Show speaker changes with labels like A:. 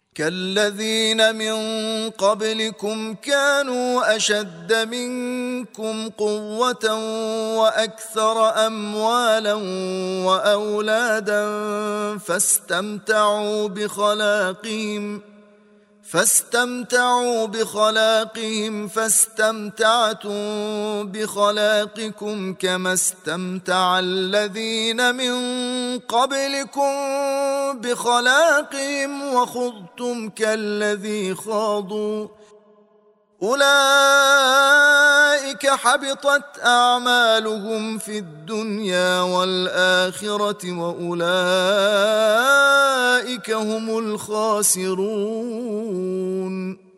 A: كالذين من قبلكم كانوا أشد منكم قوة وأكثر أموالا وأولادا فاستمتعوا بخلاقهم فاستمتعتم بخلاقكم كما استمتع الذين من قبلكم بخلاقهم وخضتم كالذي خاضوا أولئك حبطت أعمالهم في الدنيا والآخرة وأولئك هم الخاسرون.